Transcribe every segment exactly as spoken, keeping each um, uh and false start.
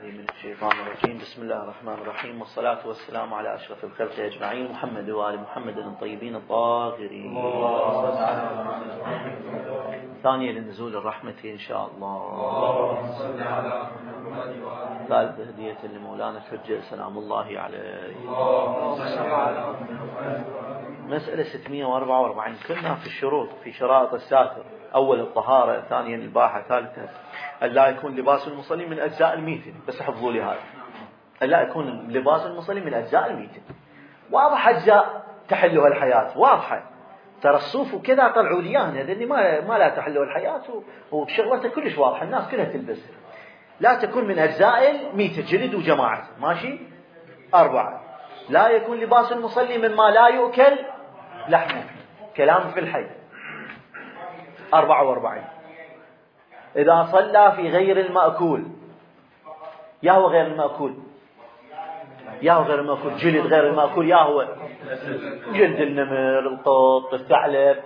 من الشيطان الرجيم. بسم الله الرحمن الرحيم، والصلاة والسلام على أشرف الخلق أجمعين، محمد وآل محمد الطيبين الطاهرين. ثانية لنزول الرحمة إن شاء الله. ثالث هدية لمولانا الحجة سلام الله عليه. مسألة ستمائة وأربعة وأربعين. كنا في الشروط، في شرائط الساتر: أول الطهارة، ثانيا الإباحة، ثالثا ألا يكون لباس المصلي من أجزاء الميتة. بس حفظوا لي هذا: ألا يكون لباس المصلي من أجزاء الميتة. واضح أجزاء تحلها الحياة، واضحة. ترى الصوف وكذا طلعوا لي اياها لأني ما ما لا تحلها الحياة، وشغلته كلش واضحة، الناس كلها تلبسها. لا تكون من أجزاء الميتة، جلد وجماعة، ماشي. أربعة: لا يكون لباس المصلي مما لا يؤكل لحمه، كلام في الحي. أربعة وأربعين: إذا صلى في غير المأكول، يا هو غير المأكول، يا هو غير المأكول، جلد غير المأكول، يا هو جلد النمر، القط، الثعلب،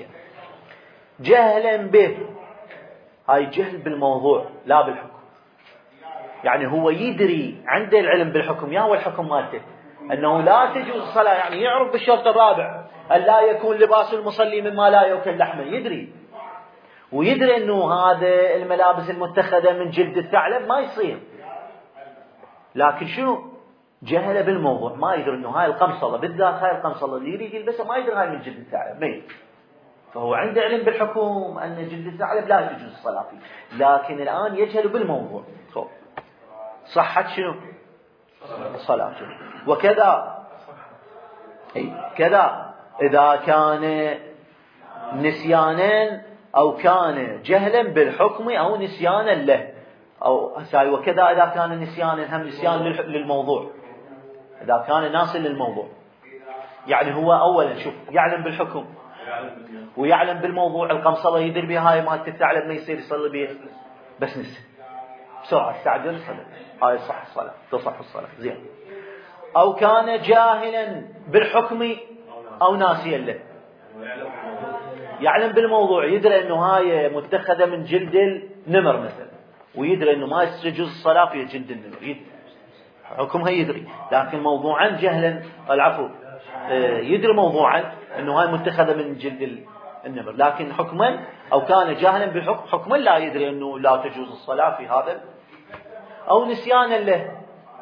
جهلا به. هاي جهل بالموضوع لا بالحكم. يعني هو يدري، عنده العلم بالحكم، يا هو الحكم مالته أنه لا تجوز الصلاة، يعني يعرف بالشرط الرابع أن لا يكون لباس المصلي مما لا يؤكل لحمه، يدري. ويدري أنه هذا الملابس المتخذة من جلد الثعلب ما يصير، لكن شنو؟ جهل بالموضوع، ما يدري أنه هاي القمصلة، بالذات هاي القمصلة اللي يريد يلبسها ما يدري هاي من جلد الثعلب، ميت. فهو عنده علم بالحكم أن جلد الثعلب لا تجوز الصلاة فيه، لكن الآن يجهل بالموضوع. صحت شنو؟ الصلاة. وكذا أي كذا إذا كان نسيانا أو كان جهلا بالحكم أو نسيانا له، أو وكذا إذا كان نسيانا هم نسيان للموضوع، إذا كان ناسا للموضوع. يعني هو أولا شوف، يعلم بالحكم ويعلم بالموضوع. القمصلة يدري بها هاي مالت الثعلب ما يصير يصلي بها، بس نسي بسرعة استعجل صلى، هاي صح الصلاة، تصح الصلاة زين. أو كان جاهلا بالحكم أو ناسيا له، يعلم بالموضوع، يدري أنه هاي متخذة من جلد النمر مثلا، ويدري أنه ما يجوز الصلاة في جلد النمر، يدري حكمها، يدري، لكن موضوعا جهلا، العفو، يدري موضوعا أنه هاي متخذة من جلد النمر، لكن حكما أو كان جاهلا بالحكم، حكما لا يدري أنه لا تجوز الصلاة في هذا، أو نسيانا له،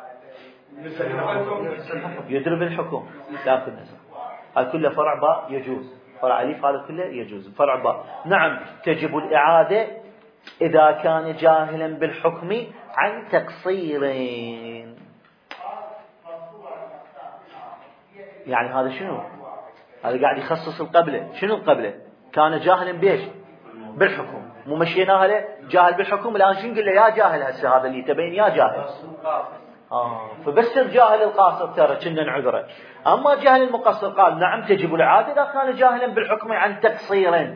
يدري بالحكم لكن نسى. هذا كله فرع باء يجوز، فرع أليف هذا كله يجوز، فرع باء. نعم تجب الإعادة إذا كان جاهلا بالحكم عن تقصيرين. يعني هذا شنو؟ هذا قاعد يخصص القبلة. شنو القبلة؟ كان جاهلا بيش؟ بالحكم، مو مشيناها له جاهل بالحكم. الآن شنو نقول له؟ يا جاهل، هسه هذا اللي تبين يا جاهل. آه فبس الجاهل القاصر ترى كنا نعذره. أما جاهل المقصر قال نعم تجب الإعادة إذا كان جاهلا بالحكم عن تقصير.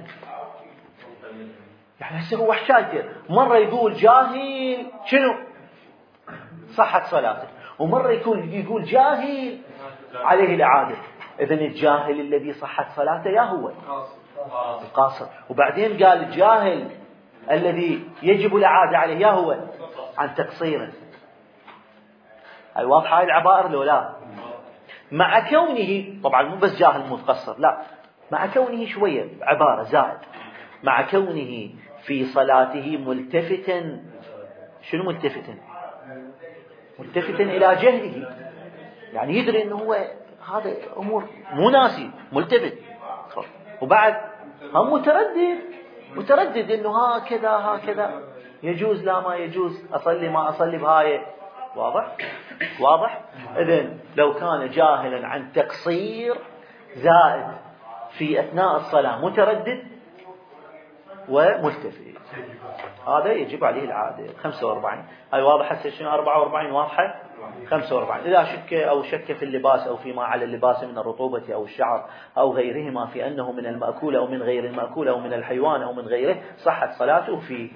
يعني هسه هو حكايته، مرة يقول جاهل شنو؟ صحت صلاته، ومرة يكون يقول جاهل عليه الإعادة. إذن الجاهل الذي صحت صلاته يا هو القاصر، وبعدين قال الجاهل الذي يجب الإعادة عليه يا هو عن تقصير. هاي واضحة هاي العبائر لو لا؟ مع كونه طبعا مو بس جاهل متقصر، لا، مع كونه شوية عبارة زائد، مع كونه في صلاته ملتفتا. شنو ملتفتا؟ ملتفتا إلى جهله، يعني يدري أنه هو هذا أمور مو ناسي، ملتفت. وبعد هم متردد، متردد أنه هكذا هكذا يجوز لا ما يجوز، أصلي ما أصلي بهاي. واضح؟ واضح؟ إذن لو كان جاهلا عن تقصير زائد في أثناء الصلاة متردد وملتفت، هذا يجب عليه العادة. خمسة وأربعين. هاي واضحة سيشن. أربعة وأربعين واضحة. خمسة وأربعين. إذا شك أو شك في اللباس أو فيما على اللباس من الرطوبة أو الشعر أو غيرهما في أنه من المأكول أو من غير المأكول أو من الحيوان أو من غيره، صحت صلاته فيه.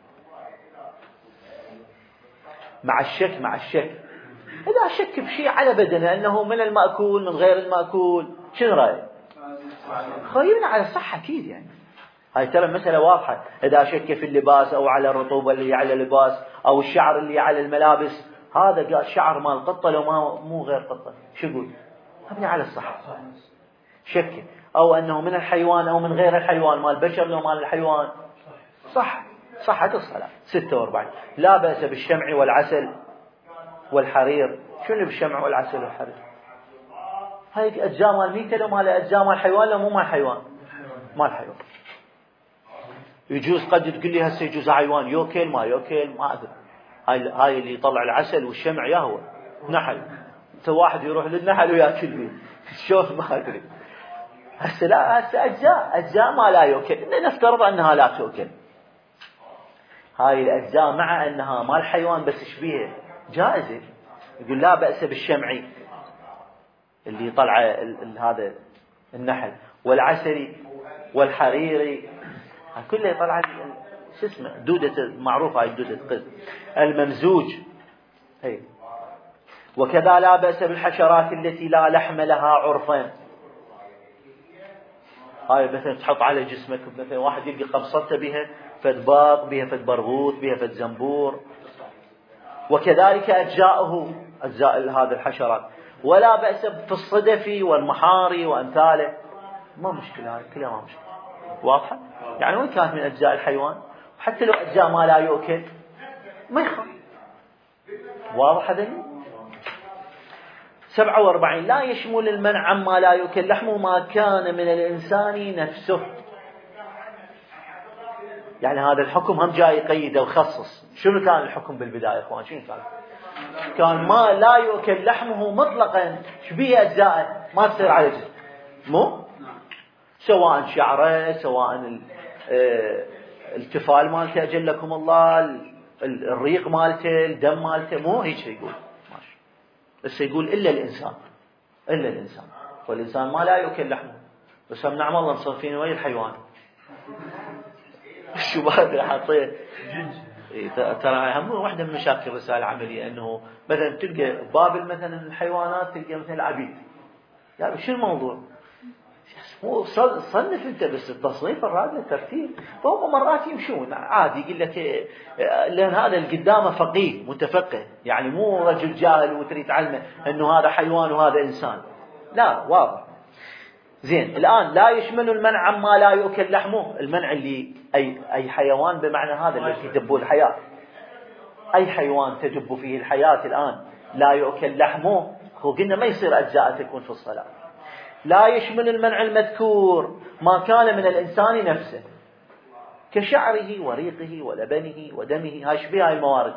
مع الشك، مع الشك إذا شك بشيء على بدنه أنه من المأكول من غير المأكول، شنو رأيه؟ خيرنا على الصحة أكيد، يعني هاي ترى مسألة واضحة. إذا شك في اللباس أو على الرطوبة اللي على اللباس أو الشعر اللي على الملابس، هذا قال شعر مال قطة لو ما مو غير قطة، شو يقول؟ مبني على الصحة. شك أو أنه من الحيوان أو من غير الحيوان، مال البشر لو مال الحيوان، صح صحة الصلاة. ستة وأربعين لا بأس بالشمع والعسل والحرير. شو اللي بالشمع والعسل والحرير؟ هاي أجزاء مال ميتة لو مال أجزاء مال الحيوان لو مو مال الحيوان؟ مال الحيوان. يجوز قد تقول لي هسه يجوز حيوان يوكل ما يوكل ما أدري. هاي هاي اللي يطلع العسل والشمع يا هو نحل. انت واحد يروح للنحل وياكل بيه شلون ما ادري. هسه لا هسه اجزاء اجزاء ما لا يوكل، نفترض انها لا توكل. هاي الاجزاء مع انها مال الحيوان بس شبيه جائزه. يقول لا باس بالشمعي اللي يطلع هذا النحل والعسلي والحريري كله يطلع شو اسمه دودة معروفة. هاي دودة قز الممزوج. هي وكذا لا بأس بالحشرات التي لا لحم لها عرفا. هاي مثلا تحط على جسمك، مثلا واحد يلقى قبصته بها فد باق بها فد برغوث بها فد زنبور. وكذلك أجزاؤه أجزاء هذه الحشرات. ولا بأس في الصدف والمحاري وأمثاله. ما مشكلة، هاي كلها ما مشكلة. واضحة؟ يعني وين كانت من أجزاء الحيوان، حتى لو أجزاء ما لا يؤكل ما يخاف. واضح هذا؟ سبعة وأربعين لا يشمل المنع عما لا يؤكل لحمه ما كان من الإنسان نفسه. يعني هذا الحكم هم جاي يقيد ويخصص. شنو كان الحكم بالبداية إخوان؟ شنو كان؟ كان ما لا يؤكل لحمه مطلقا شبيه أجزاء ما تصير على جزء، مو سواء شعره سواء التفال مالته أجلكم الله، الريق مالته، الدم مالته، مو هيك يقول ماشي. بس يقول إلا الإنسان، إلا الإنسان. والإنسان ما لا يؤكل لحمه. بس هم نعم الله نصرفين ويا الحيوان. شو بعد حطيه ترى هم واحدة من مشاكل الرسالة العملية أنه مثلا تلقى بابل مثلا الحيوانات تلقى مثلا العبيد. يعني شو الموضوع؟ مو صنف انت بس التصنيف الراد ترتيب. فهم مرات يمشون عادي يقول لك لان هذا اللي قدامه فقيه متفقه، يعني مو رجل جاهل وتريد تعلمه انه هذا حيوان وهذا انسان. لا واضح. زين الان لا يشمل المنع عما لا يؤكل لحمه. المنع اللي اي اي حيوان بمعنى هذا اللي تدب الحياه. اي حيوان تدب فيه الحياه الان لا يؤكل لحمه. قلنا ما يصير اجزاء تكون في الصلاه. لا يشمل المنع المذكور ما كان من الإنسان نفسه كشعره وريقه ولبنه ودمه. هاي شبيه هاي الموارد.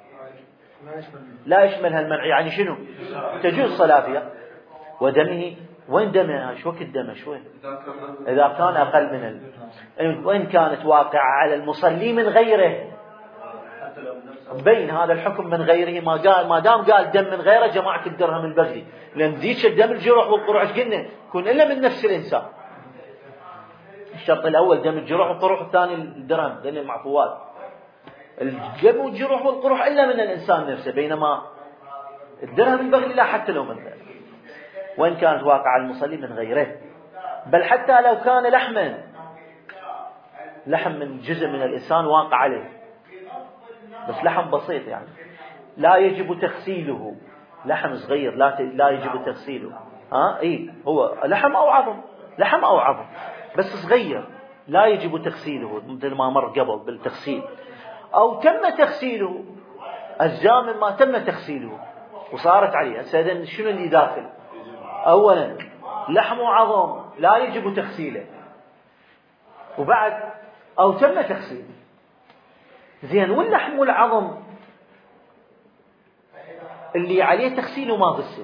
لا يشملها المنع يعني شنو؟ تجوز صلاة فيها. ودمه وين دمه؟ شو وقت دمه شوي؟ إذا كان أقل من ال... وين كانت واقعة على المصلي من غيره. بين هذا الحكم من غيره ما قال ما دام قال دم من غيره جماعة الدرهم البغلي، لأن ذيك الدم الجروح والقروح ايش قلنا؟ يكون إلا من نفس الإنسان. الشرط الأول دم الجروح والقروح، الثاني الدرهم ذني المعفوات. الدم والجروح والقروح إلا من الإنسان نفسه، بينما الدرهم البغلي لا حتى لو من غيره. وإن كانت واقعة المصلي من غيره. بل حتى لو كان لحما، لحم من جزء من الإنسان واقع عليه بس لحم بسيط يعني لا يجب تغسيله. لحم صغير لا لا يجب تغسيله. ها اي هو لحم او عظم، لحم او عظم بس صغير لا يجب تغسيله مثل ما مر قبل بالتغسيل. او تم تغسيله اجزاء مما تم تغسيله وصارت عليه. هسه شنو اللي داخل؟ اولا لحم وعظم لا يجب تغسيله، وبعد او تم تغسيله. زين واللحم والعظم اللي عليه تغسيل وما غسل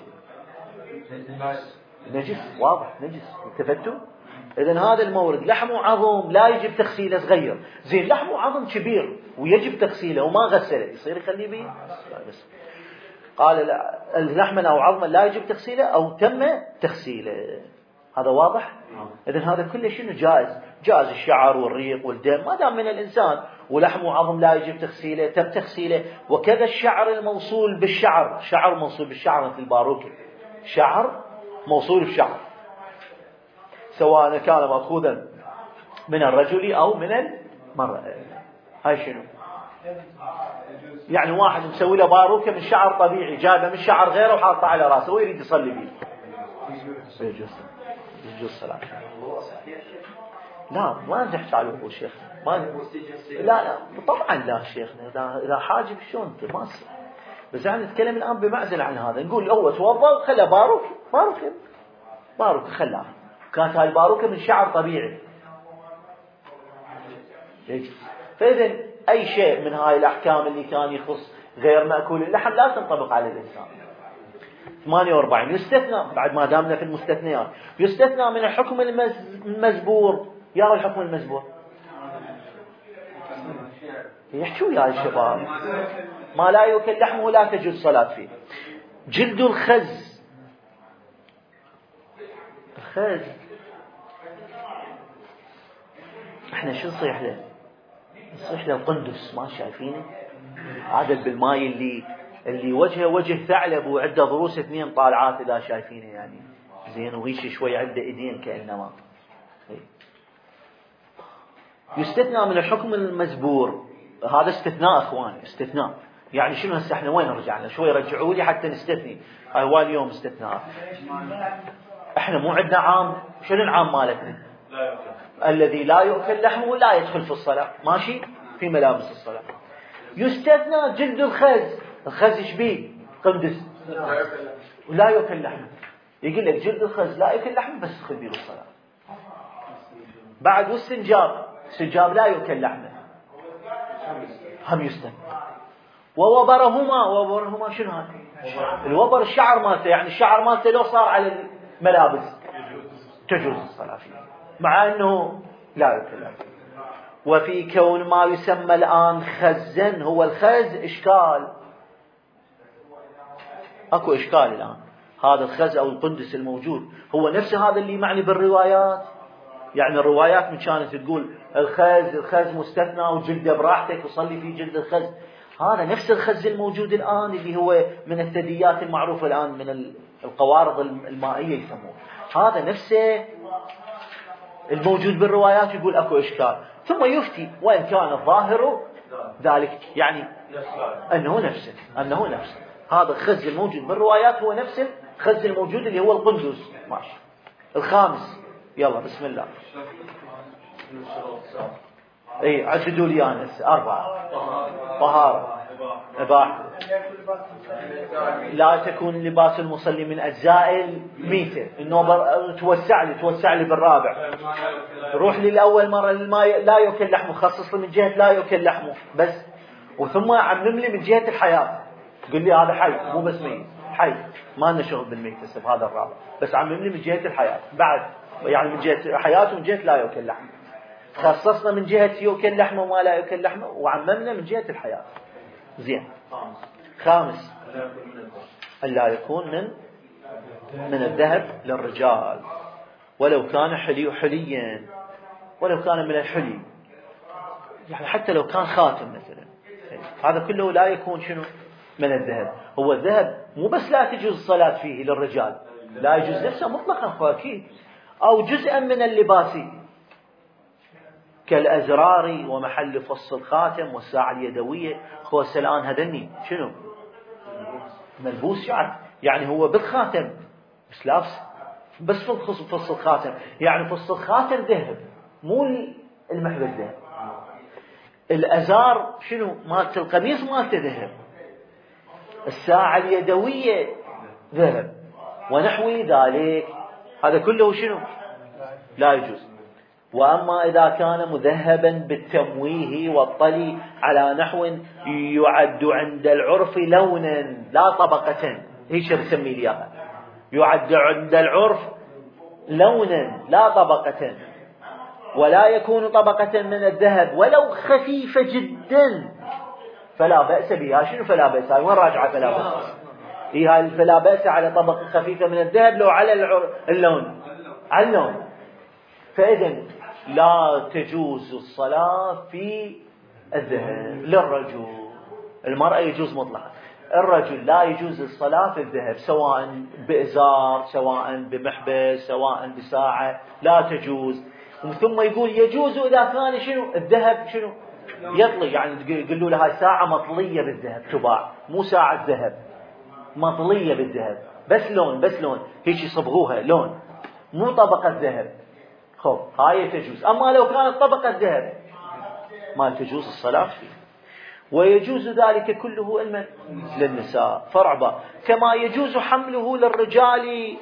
نجس، واضح نجس. التفتوا؟ إذن هذا المورد لحم وعظم لا يجب تغسيله صغير. زين لحم وعظم كبير ويجب تغسيله وما غسله يصير يخليه بيه؟ بس قال اللحم أو عظما لا يجب تغسيله أو تم تغسيله. هذا واضح؟ إذن هذا كله شنو جائز؟ جائز الشعر والريق والدم ما دام من الإنسان. ولحم وعظم لا يجب تغسيله تم تغسيله. وكذا الشعر الموصول بالشعر، شعر موصول بالشعر مثل الباروكة، شعر موصول بالشعر سواء كان مأخوذا من الرجل أو من المرأة. هاي شنو؟ يعني واحد مسوي له باروكة من شعر طبيعي جايبه من شعر غيره وحاطه على راسه ويريد يصلي بيه، يجوز يجوز صلاة. لا ما نحكي على الوضوء شيخ، ما لا لا طبعا لا شيخنا، اذا اذا حاجب شلون انت ما تصير. بس يعني نتكلم الان بمعزل عن هذا، نقول هو توضا خلى باروك باروكه باروكه خلاها، كانت هاي الباروكه من شعر طبيعي. فاذا اي شيء من هاي الاحكام اللي كان يخص غير مأكول اللحم لا تنطبق على الانسان. ثمانية وأربعين يستثنى، بعد ما دامنا في المستثنيات، يستثنى من الحكم المزبور. يا الحكم المزبور يحكوا يا الشباب، ما لا يؤكل لحمه لا تجوز الصلاة فيه. جلد الخز، الخز احنا شو نصيح له؟ نصيح له القندس، ما شايفينه هذا بالماي اللي اللي وجهه وجه ثعلب وعنده ضروس اثنين طالعات اذا شايفينه يعني زين، وغيش شوي عنده ايدين كانما. يستثنى من الحكم المزبور، هذا استثناء اخوان، استثناء. يعني شنو هسه احنا وين رجعنا؟ شوي رجعوا لي حتى نستثني. هو اليوم استثناء. احنا مو عندنا عام، شنو العام مالتنا؟ الذي لا يؤكل لحمه لا يدخل في الصلاة، ماشي في ملابس الصلاة. يستثنى جلد الخز، الخز ايش بيه؟ قندس ولا يؤكل لحمه. يقول لك جلد الخز لا يؤكل لحمه بس تدخل بيه الصلاة. بعد والسنجاب، السنجاب لا يؤكل لحمه هم يستثنى. ووبرهما، ووبرهما شنو هذا؟ الوبر الشعر مالته، يعني الشعر مالته لو صار على الملابس تجوز الصلاة فيه مع انه لا يؤكل لحمه. وفي كون ما يسمى الآن خزا، هو الخز إشكال، أكو إشكال الآن. هذا الخز أو القندس الموجود هو نفس هذا اللي معني بالروايات. يعني الروايات من كانت تقول الخز الخز مستثنى وجلده براحتك وصلي في جلد الخز، هذا نفس الخز الموجود الآن اللي هو من الثدييات المعروفة الآن من القوارض المائية يسموه، هذا نفسه الموجود بالروايات. يقول أكو إشكال، ثم يفتي وإن كان الظاهر ذلك، يعني أنه نفسه أنه نفسه هذا الخز الموجود بالروايات هو نفس الخز الموجود اللي هو القندس. ماشي. الخامس، يلا بسم الله. اي عددوا لي انس. أربعة. طهارة، إباحة، لا تكون لباس المصلي من أجزاء الميتة. النوبر توسع لي توسع لي بالرابع. روح لي الأول مرة للما لا يؤكل لحمه، خصص لي من جهة لا يؤكل لحمه بس، وثم عمم لي من جهة الحياة. قل لي هذا حي مو بس ميت، حي ما لنا شغل بالميت هسه هذا الرابع، بس عمم لي من جهة الحياة بعد، يعني من جهة حياته ومن جهة لا يؤكل لحمه. خصصنا من جهة يؤكل لحمه وما لا يؤكل لحمه، وعممنا من جهة الحياة. زين. خامس، ألا يكون من من الذهب للرجال، ولو كان حلي حليا، ولو كان من الحلي، يعني حتى لو كان خاتم مثلا، هذا كله لا يكون شنو من الذهب. هو الذهب مو بس لا تجوز الصلاة فيه للرجال، لا يجوز نفسه مطلقا أكيد، أو جزءا من اللباس كالأزرار ومحل فص الخاتم والساعة اليدوية. هو الآن هذني شنو ملبوس شعر، يعني هو بالخاتم بس لابس بس فص الخاتم، يعني فص الخاتم ذهب مو المحبس ذهب. الأزار شنو مالت القميص مالته ذهب. الساعة اليدوية ذهب ونحو ذلك، هذا كله شنو لا يجوز. وأما إذا كان مذهبا بالتمويه والطلي على نحو يعد عند العرف لونا لا طبقة، هيش بسمي ليها، يعد عند العرف لونا لا طبقة، ولا يكون طبقة من الذهب ولو خفيفة جدا فلا بأس بها. شنو فلا بأس؟ وين راجعة فلا بأس؟ هي هاي فلا بأس على طبقة خفيفة من الذهب لو على اللون، على اللون. فإذن لا تجوز الصلاة في الذهب للرجل. المرأة يجوز مطلقا، الرجل لا يجوز الصلاة في الذهب، سواء بإزار سواء بمحبس سواء بساعة لا تجوز. ثم يقول يجوز إذا كان شنو الذهب شنو يطلي، يعني يقولوا لها ساعة مطلية بالذهب تباع، مو ساعة ذهب مطلية بالذهب، بس لون بس لون هيك يصبغوها لون، مو طبقة ذهب. خب هاي تجوز. أما لو كانت طبقة ذهب ما تجوز الصلاة فيه. ويجوز ذلك كله علما للنساء. فرع با كما يجوز حمله للرجال.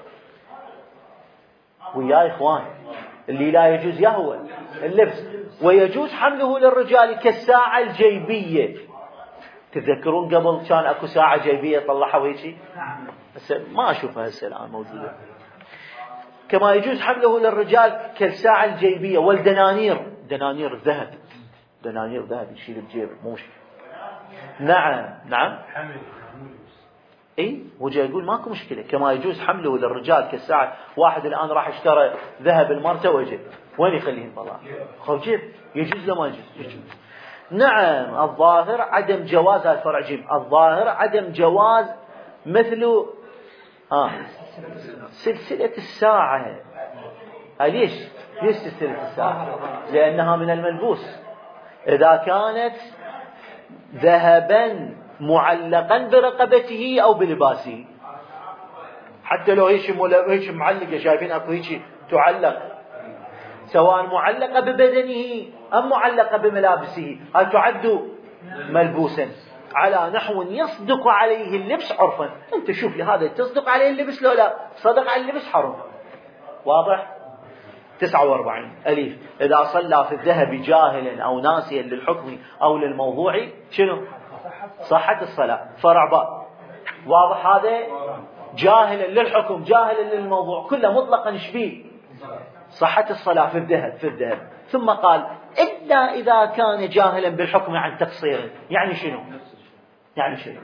ويا إخوان اللي لا يجوز يا هو اللبس. ويجوز حمله للرجال كالساعة الجيبية. تذكرون قبل كان اكو ساعة جيبية طلعها ويجي، بس ما اشوفها هسه الان موجودة. كما يجوز حمله للرجال كالساعة الجيبية والدنانير، دنانير الذهب، دنانير ذهب يشيل الجيب مو مشكلة. نعم نعم اي وجه يقول ماكو مشكلة. كما يجوز حمله للرجال كالساعة. واحد الان راح اشترى ذهب المرته وجه، وين يخليه طلع؟ خو جيب. يجوز لما يجوز؟ يجوز. نعم الظاهر عدم جواز الفرع جيم. الظاهر عدم جواز مثل آه سلسلة الساعة. ليش ليش سلسلة الساعة؟ لأنها من الملبوس. إذا كانت ذهبا معلقا برقبته أو بلباسه، حتى لو هيش هيش معلقة، شايفين اكو هيك تعلق، سواء معلقة ببدنه أم معلقة بملابسه، هل تعد ملبوسا على نحو يصدق عليه اللبس عرفا. أنت شوف لي هذا تصدق عليه اللبس لو لا صدق على اللبس حرام. واضح؟ تسعة وأربعين أليف. إذا صلى في الذهب جاهلا أو ناسيا للحكم أو للموضوع شنو؟ صحة الصلاة. فرع باء. واضح هذا؟ جاهلا للحكم جاهلا للموضوع كله مطلقا شبيه صحة الصلاة في الذهب في الذهب. ثم قال إلا إذا كان جاهلا بالحكم عن تقصير. يعني شنو؟ يعني شنو؟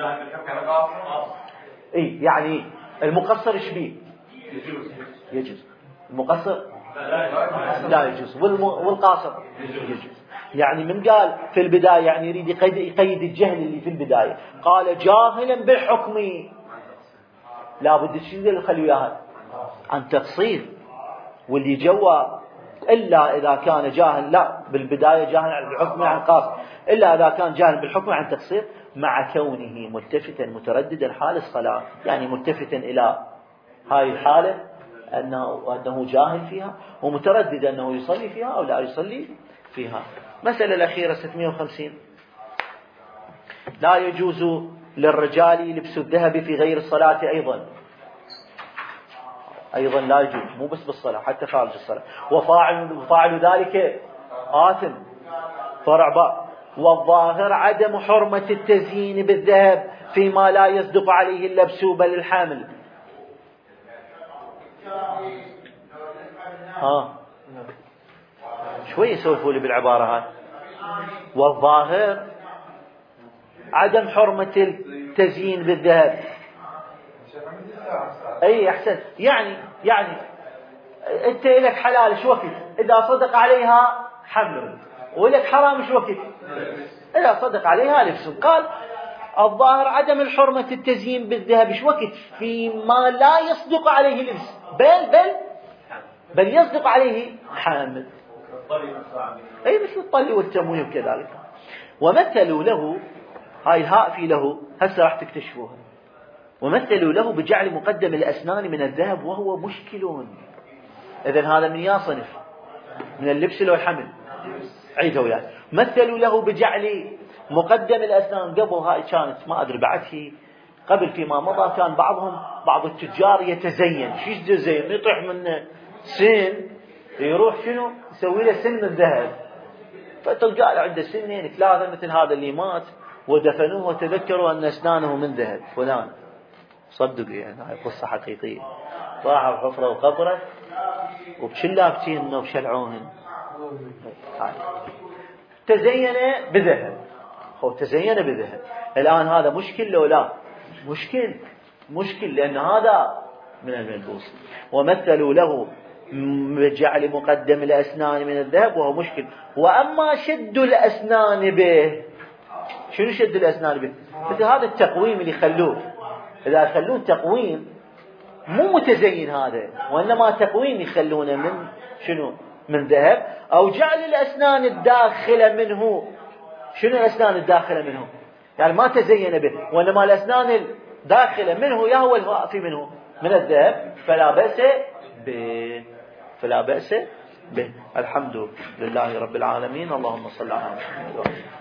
إيه يعني المقصر شبيه يجوز، المقصر لا يجوز، والقاصر يجوز. يعني من قال في البداية يعني يريد يقيد الجهل اللي في البداية. قال جاهلا بالحكم لا بد تشيل خلي وياها عن تقصير، واللي جوا إلا إذا كان جاهل لا بالبداية جاهل عن الحكم عن قاصر، إلا إذا كان جاهل بالحكم عن تقصير مع كونه ملتفتا مترددا حال الصلاة، يعني ملتفتا إلى هاي الحالة أنه, أنه جاهل فيها ومتردد أنه يصلي فيها أو لا يصلي فيها. مسألة الأخيرة ستمائة وخمسين. لا يجوز للرجال لبس الذهب في غير الصلاة أيضا. أيضا لا يجوز، مو بس بالصلاة حتى خارج الصلاة. وفاعل فاعل ذلك آثم. فرع باء. والظاهر عدم حرمة التزيين بالذهب فيما لا يصدق عليه اللبس بل الحامل. ها شوي يسولفوا لي بالعبارة هاي. والظاهر عدم حرمة التزيين بالذهب. اي احسن. يعني يعني انت لك حلال شو وقت اذا صدق عليها حمل، ولك حرام شو وقت اذا صدق عليها لبس. قال الظاهر عدم الحرمة التزيين بالذهب شو وقت فيما لا يصدق عليه لبس بل بل بل يصدق عليه حامل. اي مثل الطلي والتمويه وكذلك. ومثلوا له هاي الهاء في له هسه راح تكتشفوها. ومثلوا له بجعل مقدم الأسنان من الذهب وهو مشكل. إذن هذا من يا صنف من اللبس لو الحمل. عيدوا وياي. مثلوا له بجعل مقدم الأسنان. قبل هاي كانت ما أدري بعد هي قبل فيما مضى كان بعضهم بعض التجار يتزين. شو يتزين؟ يطيح من سن يروح شنو يسوي له سن من ذهب. فتلقى له عنده سنين ثلاثة مثل هذا اللي مات ودفنوه وتذكروا أن أسنانه من ذهب فلان. صدقوا يعني هاي قصة حقيقية. طاحوا حفرة وقبره وبشلابتين وبشلعوهن. تزين بذهب. هو تزين بذهب. الآن هذا مشكل لو لا؟ مشكل مشكل لأن هذا من الملبوس. ومثلوا له بجعل مقدم الأسنان من الذهب وهو مشكل. وأما شد الأسنان به. شنو شد الأسنان به؟ مثل هذا التقويم اللي يخلوه. إذا يخلون تقويم مو متزين هذا، وإنما تقويم يخلونه من شنو من ذهب، أو جعل الأسنان الداخلة منه. شنو الأسنان الداخلة منه؟ يعني ما تزين به، وإنما الأسنان الداخلة منه يا هو الواقي منه من الذهب، فلا بأس به، فلا بأس به. الحمد لله رب العالمين. اللهم صل على محمد.